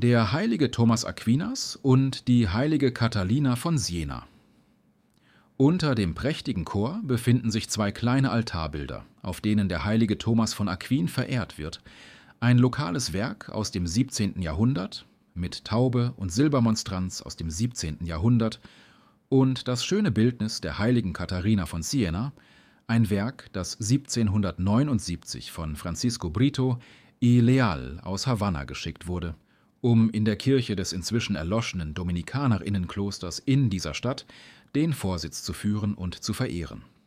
Der heilige Thomas Aquinas und die heilige Katharina von Siena. Unter dem prächtigen Chor befinden sich zwei kleine Altarbilder, auf denen der heilige Thomas von Aquin verehrt wird, ein lokales Werk aus dem 17. Jahrhundert mit Taube und Silbermonstranz aus dem 17. Jahrhundert und das schöne Bildnis der heiligen Katharina von Siena, ein Werk, das 1779 von Francisco Brito y Leal aus Havanna geschickt wurde, um in der Kirche des inzwischen erloschenen Dominikanerinnenklosters in dieser Stadt den Vorsitz zu führen und zu verehren.